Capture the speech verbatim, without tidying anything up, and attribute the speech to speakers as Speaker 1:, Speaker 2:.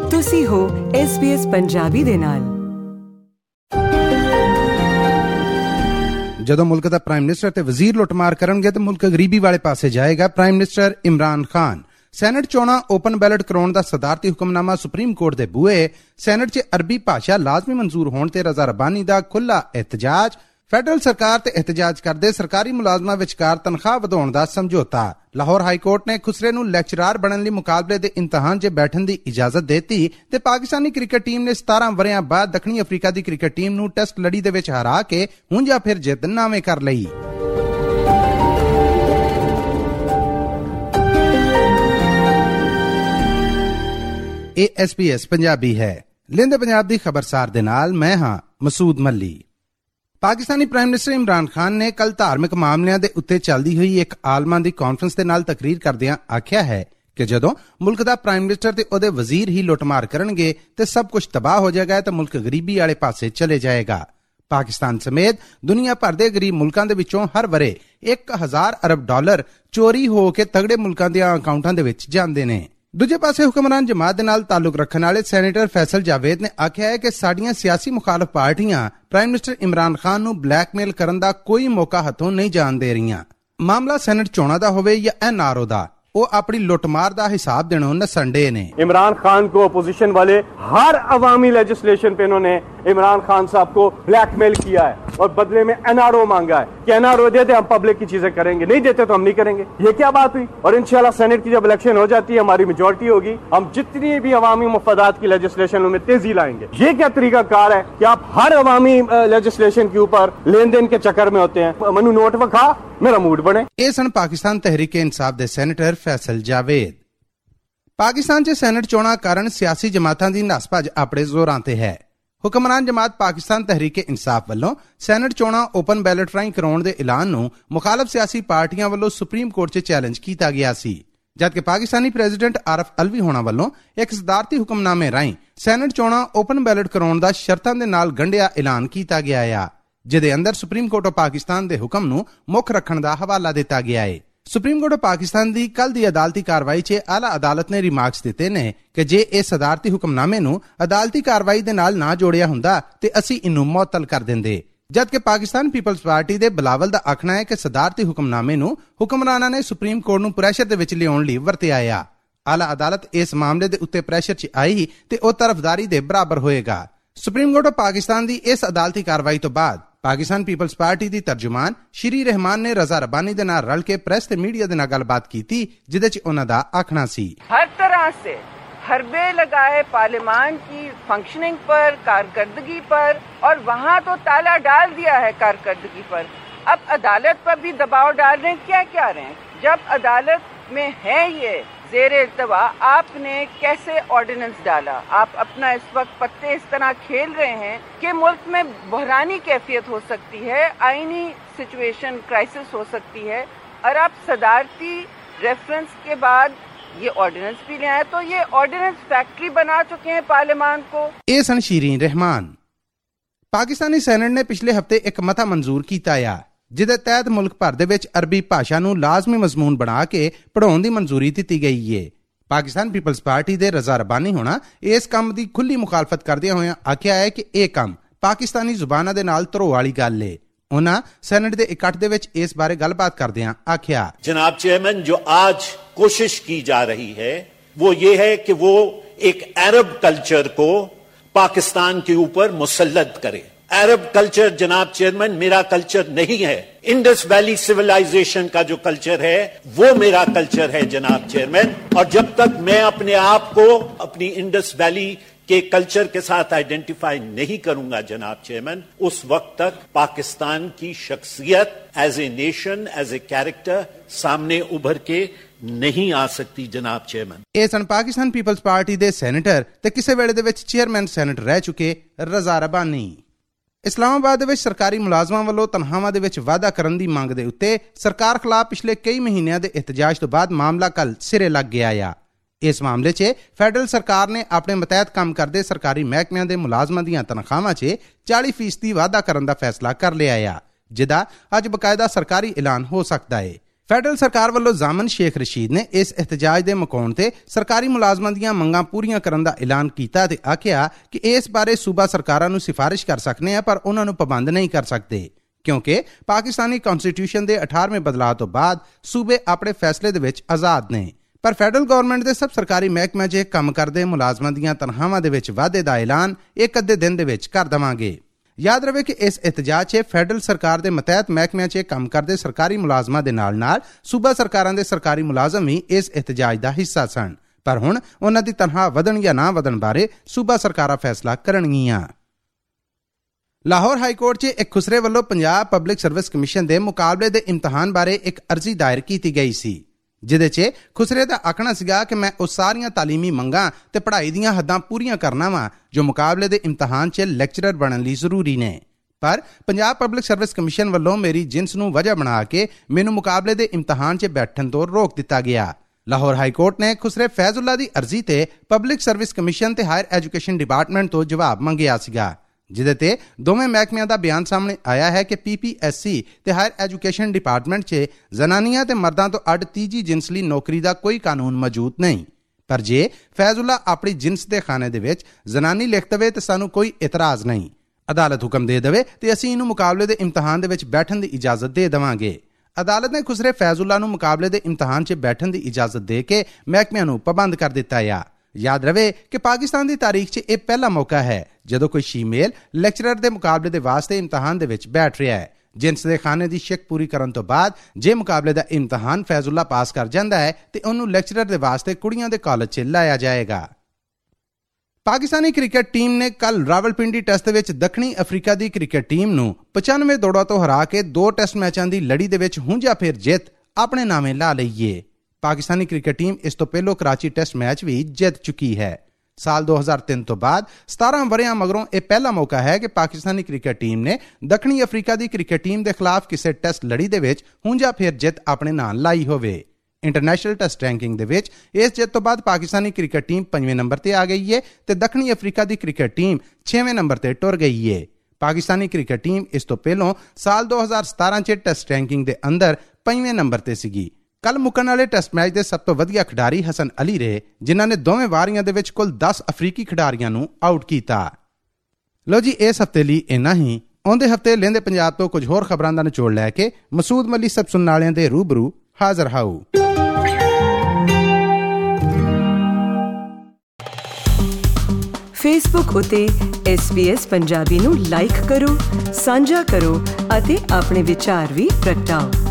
Speaker 1: ਤੁਸੀਂ ਹੋ S B S Punjabi ਦੇ ਨਾਲ।
Speaker 2: ਜਦੋਂ ਮੁਲਕ ਦਾ ਪ੍ਰਾਈਮ ਮਿਨਿਸਟਰ ਤੇ ਵਜ਼ੀਰ ਲੁੱਟਮਾਰ ਕਰਨਗੇ ਤਾਂ ਮੁਲਕ ਗਰੀਬੀ ਵਾਲੇ ਪਾਸੇ ਜਾਏਗਾ। Prime minister Imran Khan senate ਚੋਣਾਂ ਓਪਨ ਬੈਲਟ ਕਰਾਉਣ ਦਾ ਸਦਾਰਤੀ ਹੁਕਮਨਾਮਾ ਸੁਪਰੀਮ ਕੋਰਟ ਦੇ ਬੂਹੇ। ਸੈਨੇਟ 'ਚ ਅਰਬੀ ਭਾਸ਼ਾ ਲਾਜ਼ਮੀ ਮਨਜ਼ੂਰ ਹੋਣ ਤੇ ਰਜ਼ਾ ਰਬਾਨੀ ਦਾ ਖੁੱਲ੍ਹਾ ਇਹਤਜਾਜ। ਫੈਡਰਲ ਸਰਕਾਰ ਤੇ ਇਹਤਜਾਜ ਕਰਦੇ ਸਰਕਾਰੀ ਮੁਲਾਜ਼ਮਾਂ ਵਿਚਕਾਰ ਤਨਖਾਹ ਵਧਾਉਣ ਦਾ ਸਮਝੌਤਾ। ਲਾਹੌਰ ਹਾਈ ਕੋਰਟ ਨੇ ਖੁਸਰੇ ਨੂੰ ਲੈਕਚਰਾਰ ਬਣਨ ਲਈ ਮੁਕਾਬਲੇ ਦੇ ਇਮਤਿਹਾਨ 'ਚ ਬੈਠਣ ਦੀ ਇਜਾਜ਼ਤ ਦਿੱਤੀ ਤੇ ਪਾਕਿਸਤਾਨੀ ਕ੍ਰਿਕਟ ਟੀਮ ਨੇ ਸਤਾਰਾਂ ਵਰਿਆਂ ਬਾਅਦ ਦੱਖਣੀ ਅਫਰੀਕਾ ਦੀ ਕ੍ਰਿਕਟ ਟੀਮ ਨੂੰ ਟੈਸਟ ਲੜੀ ਦੇ ਵਿੱਚ ਹਰਾ ਕੇ ਹੁਣ ਜਾਂ ਫਿਰ ਜਿੱਤ ਨਾਵੇਂ ਕਰ ਲਈ। ਇਹ ਐਸ ਬੀ ਐਸ ਪੰਜਾਬੀ ਹੈ। ਲਿੰਦੇ ਪੰਜਾਬ ਦੀ ਖਬਰਸਾਰ ਦੇ ਨਾਲ ਮੈਂ ਹਾਂ ਮਸੂਦ ਮੱਲੀ। ਪਾਕਿਸਤਾਨੀ ਪ੍ਰਾਈਮ ਮਿਨਿਸਟਰ ਇਮਰਾਨ ਖਾਨ ਨੇ ਕੱਲ ਧਾਰਮਿਕ ਮਾਮਲਿਆਂ ਦੇ ਉੱਤੇ ਚੱਲਦੀ ਹੋਈ ਇੱਕ ਆਲਮਾਂ ਦੀ ਕਾਨਫਰੰਸ ਦੇ ਨਾਲ ਤਕਰੀਰ ਕਰਦਿਆਂ ਆਖਿਆ ਹੈ ਕਿ ਜਦੋਂ ਮੁਲਕ ਦਾ ਪ੍ਰਾਈਮ ਮਿਨਿਸਟਰ ਤੇ ਉਹਦੇ ਵਜ਼ੀਰ ਹੀ ਲੁੱਟਮਾਰ ਕਰਨਗੇ ਤੇ ਸਭ ਕੁਝ ਤਬਾਹ ਹੋ ਜਾਏਗਾ ਤੇ ਮੁਲਕ ਗਰੀਬੀ ਵਾਲੇ ਪਾਸੇ ਚਲੇ ਜਾਏਗਾ। ਪਾਕਿਸਤਾਨ ਸਮੇਤ ਦੁਨੀਆ ਭਰ ਦੇ ਗਰੀਬ ਮੁਲਕਾਂ ਦੇ ਵਿੱਚੋਂ ਹਰ ਵਰੇ ਇੱਕ ਹਜ਼ਾਰ ਅਰਬ ਡਾਲਰ ਚੋਰੀ ਹੋ ਕੇ ਤਗੜੇ ਮੁਲਕਾਂ ਦੇ ਅਕਾਊਂਟਾਂ ਦੇ ਵਿੱਚ ਜਾਂਦੇ ਨੇ। ਦੂਜੇ ਪਾਸੇ ਹੁਕਮਰਾਨ ਜਮਾਤ ਦੇ ਨਾਲ ਤਾਲੁਕ ਰੱਖਣ ਵਾਲੇ ਸੈਨੇਟਰ ਫੈਸਲ ਜਾਵੇਦ ਨੇ ਆਖਿਆ ਹੈ ਕਿ ਸਾਡੀਆਂ ਸਿਆਸੀ ਮੁਖਾਲਫ ਪਾਰਟੀਆਂ ਪ੍ਰਾਈਮ ਮਿਨਿਸਟਰ ਇਮਰਾਨ ਖਾਨ ਨੂੰ ਬਲੈਕਮੇਲ ਕਰਨ ਦਾ ਕੋਈ ਮੌਕਾ ਹੱਥੋਂ ਨਹੀਂ ਜਾਣ ਦੇ ਰਹੀਆਂ। ਮਾਮਲਾ ਸੈਨੇਟ ਚੋਣਾਂ ਦਾ ਹੋਵੇ ਜਾਂ ਐਨ ਆਰ ਓ ਦਾ, ਉਹ ਆਪਣੀ लुटमार का हिसाब देने नसंडे ने।
Speaker 3: इमरान खान को अपोजिशन वाले हर अवामी लेजिस्लेशन पे इन्होंने इमरान खान साहब को ब्लैकमेल किया है और बदले में एन आर ओ मांगा है कि एन आर ओ देते हम पब्लिक की चीजें करेंगे, नहीं देते तो हम नहीं करेंगे। ये क्या बात हुई? और इंशाल्लाह सेनेट की जब इलेक्शन हो जाती है, हमारी मेजोरिटी होगी, हम जितनी भी अवामी मुफादात की लेजिस्लेशन में तेजी लाएंगे। ये क्या तरीका कार है कि आप हर अवामी लेजिस्लेशन के ऊपर लेन देन के चक्कर में होते हैं? मनु नोट विखा, मेरा मूड बने।
Speaker 2: ਇਹ ਸਨ ਪਾਕਿਸਤਾਨ ਤਹਿਰੀਕ ਇਨਸਾਫ ਦੇ ਸੈਨੇਟਰ ਫੈਸਲ ਜਾਵੇਦ। ਪਾਕਿਸਤਾਨ 'ਚ ਸੈਨੇਟ ਚੋਣਾਂ ਕਾਰਨ ਸਿਆਸੀ ਜਮਾਤਾਂ ਦੀ ਨਸ ਭੱਜ ਆਪਣੇ ਜ਼ੋਰਾਂ ਤੇ ਹੈ। ਹੁਕਮਰਾਨ ਜਮਾਤ ਪਾਕਿਸਤਾਨ ਤਹਿਰੀਕ ਇਨਸਾਫ ਵੱਲੋਂ ਸੈਨੇਟ ਚੋਣਾਂ ਓਪਨ ਬੈਲਟ ਰਾਹੀਂ ਕਰਾਉਣ ਦੇ ਐਲਾਨ ਨੂੰ ਮੁਖਾਲਫ ਸਿਆਸੀ ਪਾਰਟੀਆਂ ਵੱਲੋਂ ਸੁਪਰੀਮ ਕੋਰਟ 'ਚ ਚੈਲੰਜ ਕੀਤਾ ਗਿਆ ਸੀ, ਜਦਕਿ ਪਾਕਿਸਤਾਨੀ ਪ੍ਰੈਜ਼ੀਡੈਂਟ ਆਰਿਫ ਅਲਵੀ ਹੋਣਾ ਵੱਲੋਂ ਇੱਕ ਸਦਾਰਤੀ ਹੁਕਮਨਾਮੇ ਰਾਹੀਂ ਸੈਨੇਟ ਚੋਣਾਂ ਓਪਨ ਬੈਲਟ ਕਰਾਉਣ ਦਾ ਸ਼ਰਤਾਂ ਦੇ ਨਾਲ ਗੰਢਿਆ ਐਲਾਨ ਕੀਤਾ ਗਿਆ ਆ, ਜਿਹਦੇ ਅੰਦਰ ਸੁਪਰੀਮ ਕੋਰਟ ਆਫ ਪਾਕਿਸਤਾਨ ਦੇ ਹੁਕਮ ਨੂੰ ਮੁੱਖ ਰੱਖਣ ਦਾ ਹਵਾਲਾ ਦਿੱਤਾ ਗਿਆ ਹੈ। ਸੁਪਰੀਮ ਕੋਰਟ ਆਫ ਪਾਕਿਸਤਾਨ ਦੀ ਕੱਲ ਦੀ ਅਦਾਲਤੀ ਕਾਰਵਾਈ 'ਚ ਆਲਾ ਅਦਾਲਤ ਨੇ ਰਿਮਾਰਕਸ ਦਿੱਤੇ ਨੇ ਕਿ ਜੇ ਇਹ ਸਦਾਰਤੀ ਹੁਕਮਨਾਮੇ ਨੂੰ ਅਦਾਲਤੀ ਕਾਰਵਾਈ ਦੇ ਨਾਲ ਨਾ ਜੋੜਿਆ ਹੁੰਦਾ ਤੇ ਅਸੀਂ ਇਹਨੂੰ ਮੁਅੱਤਲ ਕਰ ਦਿੰਦੇ, ਜਦਕਿ ਪਾਕਿਸਤਾਨ ਪੀਪਲਜ਼ ਪਾਰਟੀ ਦੇ ਬਿਲਾਵਲ ਦਾ ਆਖਣਾ ਹੈ ਕਿ ਸਦਾਰਤੀ ਹੁਕਮਨਾਮੇ ਨੂੰ ਹੁਕਮਰਾਨਾਂ ਨੇ ਸੁਪਰੀਮ ਕੋਰਟ ਨੂੰ ਪ੍ਰੈਸ਼ਰ ਦੇ ਵਿੱਚ ਲਿਆਉਣ ਲਈ ਵਰਤਿਆ ਆ। ਆਲਾ ਅਦਾਲਤ ਇਸ ਮਾਮਲੇ ਦੇ ਉੱਤੇ ਪ੍ਰੈਸ਼ਰ 'ਚ ਆਈ ਤੇ ਉਹ ਤਰਫਦਾਰੀ ਦੇ ਬਰਾਬਰ ਹੋਏਗਾ। ਸੁਪਰੀਮ ਕੋਰਟ ਆਫ ਪਾਕਿਸਤਾਨ ਦੀ ਇਸ ਅਦਾਲਤੀ ਕਾਰਵਾਈ ਤੋਂ ਬਾਅਦ ਪਾਕਿਸਤਾਨ ਪੀਪਲਜ਼ ਪਾਰਟੀ ਦੀ ਤਰਜਮਾਨ ਸ਼੍ਰੀ ਰਹਿਮਾਨ ਨੇ ਰਜ਼ਾ ਰਬਾਨੀ ਦੇ ਨਾਲ ਰਲ ਕੇ ਪ੍ਰੈਸ ਤੇ ਮੀਡੀਆ ਦੇ ਨਾਲ ਗੱਲਬਾਤ ਕੀਤੀ, ਜਿਹਦੇ 'ਚ ਉਹਨਾਂ ਦਾ ਆਖਣਾ ਸੀ
Speaker 4: हर तरह से हरबे लगाए पार्लियामान की फंक्शनिंग पर, कारकर्दगी पर, और वहाँ तो ताला डाल दिया है कारकर्दगी पर। अब अदालत पर भी दबाव डाल रहे हैं। क्या क्या रहे हैं? जब अदालत में है ये जेर इल्तवा, आपने कैसे ऑर्डिनेंस डाला? आप अपना इस वक्त पत्ते इस तरह खेल रहे हैं कि मुल्क में बहरानी कैफियत हो सकती है, आईनी सिचुएशन क्राइसिस हो सकती है, और आप सदारती रेफरेंस के बाद ये ऑर्डिनेंस भी ले आए, तो ये ऑर्डिनेंस फैक्ट्री बना चुके हैं पार्लियामान को।
Speaker 2: ਇਹ ਸਨ ਸ਼ੀਰੀਨ ਰਹਿਮਾਨ। ਪਾਕਿਸਤਾਨੀ ਸੈਨੇਟ ਨੇ ਪਿਛਲੇ ਹਫ਼ਤੇ ਇੱਕ ਮਤਾ ਮਨਜ਼ੂਰ ਕੀਤਾ ਆ, ਜਿਹਦੇ ਤਹਿਤ ਮੁਲਕ ਭਰ ਦੇ ਵਿੱਚ ਅਰਬੀ ਭਾਸ਼ਾ ਨੂੰ ਲਾਜ਼ਮੀ ਮਜ਼ਮੂਨ ਬਣਾ ਕੇ ਪੜ੍ਹਾਉਣ ਦੀ ਮਨਜ਼ੂਰੀ ਦਿੱਤੀ ਗਈ ਏ। ਪਾਕਿਸਤਾਨ ਪੀਪਲਜ਼ ਪਾਰਟੀ ਦੇ ਰਜ਼ਾ ਰਬਾਨੀ ਹੋਣਾ ਇਸ ਕੰਮ ਦੀ ਖੁੱਲੀ ਮੁਖਾਲਫਤ ਕਰਦਿਆਂ ਹੋਇਆਂ ਆਖਿਆ ਹੈ ਕਿ ਇਹ ਕੰਮ ਪਾਕਿਸਤਾਨੀ ਜ਼ੁਬਾਨਾਂ ਦੇ ਨਾਲ ਧਰੋ ਵਾਲੀ ਗੱਲ ਏ। ਉਹਨਾਂ ਸੈਨੇਟ ਦੇ ਇਕੱਠ ਦੇ ਵਿੱਚ ਇਸ ਬਾਰੇ ਗੱਲਬਾਤ ਕਰਦਿਆਂ ਆਖਿਆ,
Speaker 5: जनाब चेयरमैन, जो आज कोशिश की जा रही है वो ये है कि वो एक अरब कल्चर को पाकिस्तान के ऊपर मुसल्लत करे। अरब कल्चर जनाब चेयरमैन मेरा कल्चर नहीं है। इंडस वैली सिविलाइजेशन का जो कल्चर है वो मेरा कल्चर है जनाब चेयरमैन, और जब तक मैं अपने आप को अपनी इंडस वैली के कल्चर के साथ आइडेंटिफाई नहीं करूंगा जनाब चेयरमैन, उस वक्त तक पाकिस्तान की शख्सियत as a nation, as a character सामने उभर के नहीं आ सकती जनाब चेयरमैन।
Speaker 2: ਇਹ ਸਨ ਪਾਕਿਸਤਾਨ ਪੀਪਲਜ਼ ਪਾਰਟੀ ਦੇ ਸੈਨੇਟਰ ਤੇ ਕਿਸੇ ਵੇਲੇ ਦੇ ਵਿੱਚ ਚੇਅਰਮੈਨ ਸੈਨੇਟ ਰਹਿ ਚੁੱਕੇ ਰਜ਼ਾ ਰਬਾਨੀ। ਇਸਲਾਮਾਬਾਦ ਦੇ ਵਿੱਚ ਸਰਕਾਰੀ ਮੁਲਾਜ਼ਮਾਂ ਵੱਲੋਂ ਤਨਖਾਹਾਂ ਦੇ ਵਿੱਚ ਵਾਧਾ ਕਰਨ ਦੀ ਮੰਗ ਦੇ ਉੱਤੇ ਸਰਕਾਰ ਖਿਲਾਫ ਪਿਛਲੇ ਕਈ ਮਹੀਨਿਆਂ ਦੇ ਇhtਜਾਜ ਤੋਂ ਬਾਅਦ ਮਾਮਲਾ ਕੱਲ ਸਿਰੇ ਲੱਗ ਗਿਆ ਆ। ਇਸ ਮਾਮਲੇ 'ਚ ਫੈਡਰਲ ਸਰਕਾਰ ਨੇ ਆਪਣੇ ਮਤਹਿਤ ਕੰਮ ਕਰਦੇ ਸਰਕਾਰੀ ਮਹਿਕਮਿਆਂ ਦੇ ਮੁਲਾਜ਼ਮਾਂ ਦੀਆਂ ਤਨਖਾਹਾਂ 'ਚ ਚਾਲੀ ਫੀਸਦੀ ਵਾਧਾ ਕਰਨ ਦਾ ਫੈਸਲਾ ਕਰ ਲਿਆ ਆ, ਜਿਹਦਾ ਅੱਜ ਬਕਾਇਦਾ ਸਰਕਾਰੀ ਐਲਾਨ ਹੋ ਸਕਦਾ ਹੈ। ਫੈਡਰਲ ਸਰਕਾਰ ਵੱਲੋਂ ਜ਼ਾਮਨ ਸ਼ੇਖ ਰਸ਼ੀਦ ਨੇ ਇਸ ਇhtਜਾਜ ਦੇ ਮਕਾਉਣ ਤੇ ਸਰਕਾਰੀ ਮੁਲਾਜ਼ਮਾਂ ਦੀਆਂ ਮੰਗਾਂ ਪੂਰੀਆਂ ਕਰਨ ਦਾ ਐਲਾਨ ਕੀਤਾ ਤੇ ਆਖਿਆ ਕਿ ਇਸ ਬਾਰੇ ਸੂਬਾ ਸਰਕਾਰਾਂ ਨੂੰ ਸਿਫਾਰਿਸ਼ ਕਰ ਸਕਨੇ ਆ ਪਰ ਉਹਨਾਂ ਨੂੰ ਪਾਬੰਦ ਨਹੀਂ ਕਰ ਸਕਦੇ ਕਿਉਂਕਿ ਪਾਕਿਸਤਾਨੀ ਕਨਸਟੀਟਿਊਸ਼ਨ ਦੇ ਅਠਾਰਵੇਂ ਬਦਲਾਅ ਤੋਂ ਬਾਅਦ ਸੂਬੇ ਆਪਣੇ ਫੈਸਲੇ ਦੇ ਵਿੱਚ ਆਜ਼ਾਦ ਨੇ। ਪਰ ਫੈਡਰਲ ਗਵਰਨਮੈਂਟ ਦੇ ਸਭ ਸਰਕਾਰੀ ਮਹਿਕਮਿਆਂ 'ਚ ਕੰਮ ਕਰਦੇ ਮੁਲਾਜ਼ਮਾਂ ਦੀਆਂ ਤਨਖਾਹਾਂ ਦੇ ਵਿੱਚ ਵਾਧੇ ਦਾ ਐਲਾਨ ਇੱਕ ਅੱਧੇ ਦਿਨ ਦੇ ਵਿੱਚ ਕਰ ਦੇਵਾਂਗੇ। ਯਾਦ ਰਵੇ ਕਿ ਇਸ ਇhtਜਾਜ 'ਚ ਫੈਡਰਲ ਸਰਕਾਰ ਦੇ ਮਤਹਿਤ ਮਹਿਕਮਿਆਂ 'ਚ ਕੰਮ ਕਰਦੇ ਸਰਕਾਰੀ ਮੁਲਾਜ਼ਮਾਂ ਦੇ ਨਾਲ ਨਾਲ ਸੂਬਾ ਸਰਕਾਰਾਂ ਦੇ ਸਰਕਾਰੀ ਮੁਲਾਜ਼ਮ ਵੀ ਇਸ ਇhtਜਾਜ ਦਾ ਹਿੱਸਾ ਸਨ ਪਰ ਹੁਣ ਉਹਨਾਂ ਦੀ ਤਨਖਾਹ ਵਧਣ ਜਾਂ ਨਾ ਵਧਣ ਬਾਰੇ ਸੂਬਾ ਸਰਕਾਰਾਂ ਫੈਸਲਾ ਕਰਨਗੀਆਂ। ਲਾਹੌਰ ਹਾਈ ਕੋਰਟ 'ਚ ਇੱਕ ਖੁਸਰੇ ਵੱਲੋਂ ਪੰਜਾਬ ਪਬਲਿਕ ਸਰਵਿਸ ਕਮਿਸ਼ਨ ਦੇ ਮੁਕਾਬਲੇ ਦੇ ਇਮਤਿਹਾਨ ਬਾਰੇ ਇੱਕ ਅਰਜ਼ੀ ਦਾਇਰ ਕੀਤੀ ਗਈ ਸੀ ਜਿਹਦੇ 'ਚ ਖੁਸਰੇ ਦਾ ਆਖਣਾ ਸੀਗਾ ਕਿ ਮੈਂ ਉਹ ਸਾਰੀਆਂ ਤਾਲੀਮੀ ਮੰਗਾਂ ਤੇ ਪੜ੍ਹਾਈ ਦੀਆਂ ਹੱਦਾਂ ਪੂਰੀਆਂ ਕਰਨਾ ਵਾਂ ਜੋ ਮੁਕਾਬਲੇ ਦੇ ਇਮਤਿਹਾਨ 'ਚ ਲੈਕਚਰਰ ਬਣਨ ਲਈ ਜ਼ਰੂਰੀ ਨੇ ਪਰ ਪੰਜਾਬ ਪਬਲਿਕ ਸਰਵਿਸ ਕਮਿਸ਼ਨ ਵੱਲੋਂ ਮੇਰੀ ਜਿਨਸ ਨੂੰ ਵਜ੍ਹਾ ਬਣਾ ਕੇ ਮੈਨੂੰ ਮੁਕਾਬਲੇ ਦੇ ਇਮਤਿਹਾਨ 'ਚ ਬੈਠਣ ਤੋਂ ਰੋਕ ਦਿੱਤਾ ਗਿਆ। ਲਾਹੌਰ ਹਾਈ ਕੋਰਟ ਨੇ ਖੁਸਰੇ ਫੈਜ਼ੁੱਲਾ ਦੀ ਅਰਜ਼ੀ ਤੇ ਪਬਲਿਕ ਸਰਵਿਸ ਕਮਿਸ਼ਨ ਤੇ ਹਾਇਰ ਐਜੂਕੇਸ਼ਨ ਡਿਪਾਰਟਮੈਂਟ ਤੋਂ ਜਵਾਬ ਮੰਗਿਆ ਸੀਗਾ ਜਿਹਦੇ ਤੇ ਦੋਵੇਂ ਮਹਿਕਮਿਆਂ ਦਾ ਬਿਆਨ ਸਾਹਮਣੇ ਆਇਆ ਹੈ ਕਿ ਪੀ ਪੀ ਐਸ ਸੀ ਤੇ ਹਾਇਰ ਐਜੂਕੇਸ਼ਨ ਡਿਪਾਰਟਮੈਂਟ 'ਚ ਜ਼ਨਾਨੀਆਂ ਤੇ ਮਰਦਾਂ ਤੋਂ ਅੱਡ ਤੀਜੀ ਜਿਨਸ ਲਈ ਨੌਕਰੀ ਦਾ ਕੋਈ ਕਾਨੂੰਨ ਮੌਜੂਦ ਨਹੀਂ ਪਰ ਜੇ ਫੈਜ਼ੁੱਲਾ ਆਪਣੀ ਜਿਨਸ ਦੇ ਖਾਨੇ ਦੇ ਵਿੱਚ ਜ਼ਨਾਨੀ ਲਿਖ ਦੇਵੇ ਤੇ ਸਾਨੂੰ ਕੋਈ ਇਤਰਾਜ਼ ਨਹੀਂ। ਅਦਾਲਤ ਹੁਕਮ ਦੇ ਦੇਵੇ ਤੇ ਅਸੀਂ ਇਹਨੂੰ ਮੁਕਾਬਲੇ ਦੇ ਇਮਤਿਹਾਨ ਦੇ ਵਿੱਚ ਬੈਠਣ ਦੀ ਇਜਾਜ਼ਤ ਦੇ ਦੇਵਾਂਗੇ। ਅਦਾਲਤ ਨੇ ਖੁਸਰੇ ਫੈਜ਼ੁੱਲਾ ਨੂੰ ਮੁਕਾਬਲੇ ਦੇ ਇਮਤਿਹਾਨ 'ਚ ਬੈਠਣ ਦੀ ਇਜਾਜ਼ਤ ਦੇ ਕੇ ਮਹਿਕਮਿਆਂ ਨੂੰ ਪਾਬੰਦ ਕਰ ਦਿੱਤਾ ਆ। ਯਾਦ ਰਵੇ ਕਿ ਪਾਕਿਸਤਾਨ ਦੀ ਤਾਰੀਖ 'ਚ ਇਹ ਪਹਿਲਾ ਮੌਕਾ ਹੈ ਜਦੋਂ ਕੋਈ ਸ਼ੀਮੇਲ ਲੈਕਚਰਰ ਦੇ ਮੁਕਾਬਲੇ ਦੇ ਵਾਸਤੇ ਇਮਤਿਹਾਨ ਦੇ ਵਿੱਚ ਬੈਠ ਰਿਹਾ ਹੈ। ਜਿਨਸ ਦੇ ਖਾਨੇ ਦੀ ਸ਼ਿਕ ਪੂਰੀ ਕਰਨ ਤੋਂ ਬਾਅਦ ਜੇ ਮੁਕਾਬਲੇ ਦਾ ਇਮਤਿਹਾਨ ਫੈਜ਼ੁੱਲਾ ਪਾਸ ਕਰ ਜਾਂਦਾ ਹੈ ਤੇ ਉਹਨੂੰ ਲੈਕਚਰਰ ਦੇ ਵਾਸਤੇ ਕੁੜੀਆਂ ਦੇ ਕਾਲਜ 'ਚ ਲਾਇਆ ਜਾਏਗਾ। ਪਾਕਿਸਤਾਨੀ ਕ੍ਰਿਕਟ ਟੀਮ ਨੇ ਕੱਲ ਰਾਵਲਪਿੰਡੀ ਟੈਸਟ ਦੇ ਵਿੱਚ ਦੱਖਣੀ ਅਫਰੀਕਾ ਦੀ ਕ੍ਰਿਕਟ ਟੀਮ ਨੂੰ ਪਚਾਨਵੇਂ ਦੌੜਾਂ ਤੋਂ ਹਰਾ ਕੇ ਦੋ ਟੈਸਟ ਮੈਚਾਂ ਦੀ ਲੜੀ ਦੇ ਵਿੱਚ ਹੁੰਜਾ ਫੇਰ ਜਿੱਤ ਆਪਣੇ ਨਾਮੇ ਲਾ ਲਈਏ। ਪਾਕਿਸਤਾਨੀ ਕ੍ਰਿਕਟ ਟੀਮ ਇਸ ਤੋਂ ਪਹਿਲਾਂ ਕਰਾਚੀ ਟੈਸਟ ਮੈਚ ਵੀ ਜਿੱਤ ਚੁੱਕੀ ਹੈ। ਸਾਲ ਦੋ ਹਜ਼ਾਰ ਤਿੰਨ ਤੋਂ ਬਾਅਦ ਸਤਾਰਾਂ ਵਰ੍ਹਿਆਂ ਮਗਰੋਂ ਇਹ ਪਹਿਲਾ ਮੌਕਾ ਹੈ ਕਿ ਪਾਕਿਸਤਾਨੀ ਕ੍ਰਿਕਟ ਟੀਮ ਨੇ ਦੱਖਣੀ ਅਫਰੀਕਾ ਦੀ ਕ੍ਰਿਕਟ ਟੀਮ ਦੇ ਖਿਲਾਫ ਕਿਸੇ ਟੈਸਟ ਲੜੀ ਦੇ ਵਿੱਚ ਹੁੰਜਾ ਫੇਰ ਜਿੱਤ ਆਪਣੇ ਨਾਂ ਲਾਈ ਹੋਵੇ। ਇੰਟਰਨੈਸ਼ਨਲ ਟੈਸਟ ਰੈਂਕਿੰਗ ਦੇ ਵਿੱਚ ਇਸ ਜਿੱਤ ਤੋਂ ਬਾਅਦ ਪਾਕਿਸਤਾਨੀ ਕ੍ਰਿਕਟ ਟੀਮ ਪੰਜਵੇਂ ਨੰਬਰ ਤੇ ਆ ਗਈ ਹੈ ਤੇ ਦੱਖਣੀ ਅਫਰੀਕਾ ਦੀ ਕ੍ਰਿਕਟ ਟੀਮ ਛੇਵੇਂ ਨੰਬਰ ਤੇ ਟੁਰ ਗਈ ਹੈ। ਪਾਕਿਸਤਾਨੀ ਕ੍ਰਿਕਟ ਟੀਮ ਇਸ ਤੋਂ ਪਹਿਲਾਂ ਸਾਲ ਦੋ ਹਜ਼ਾਰ ਸਤਾਰਾਂ 'ਚ ਟੈਸਟ ਰੈਂਕਿੰਗ ਦੇ ਅੰਦਰ ਪੰਜਵੇਂ ਨੰਬਰ ਤੇ ਸੀਗੀ। ਕੱਲ ਮੁੱਕਣ ਵਾਲੇ ਟੈਸਟ ਮੈਚ ਦੇ ਸਭ ਤੋਂ ਵਧੀਆ ਖਿਡਾਰੀ ਹਸਨ ਅਲੀ ਰਹੇ ਜਿਨ੍ਹਾਂ ਨੇ ਦੋਵੇਂ ਵਾਰੀਆਂ ਦੇ ਵਿੱਚ ਕੁੱਲ ਦਸ ਅਫਰੀਕੀ ਖਿਡਾਰੀਆਂ ਨੂੰ ਆਊਟ ਕੀਤਾ। ਲੋ ਜੀ ਇਸ ਹਫਤੇ ਲਈ ਇੰਨਾ ਹੀ। ਆਉਂਦੇ ਹਫਤੇ ਲਹਿੰਦੇ ਪੰਜਾਬ ਤੋਂ ਕੁਝ ਹੋਰ ਖਬਰਾਂ ਦਾ ਨਿਚੋੜ ਲੈ ਕੇ ਮਸੂਦ ਮਲੀ ਸਭ ਸੁਣਨ ਵਾਲਿਆਂ ਦੇ ਰੂਬਰੂ ਹਾਜ਼ਰ ਹਾਊ।
Speaker 1: ਫੇਸਬੁੱਕ ਉਤੇ ਐਸ ਬੀ ਐਸ ਪੰਜਾਬੀ ਨੂੰ ਲਾਈਕ ਕਰੋ, ਸਾਂਝਾ ਕਰੋ ਅਤੇ ਆਪਣੇ ਵਿਚਾਰ ਵੀ ਪ੍ਰਗਟਾਓ।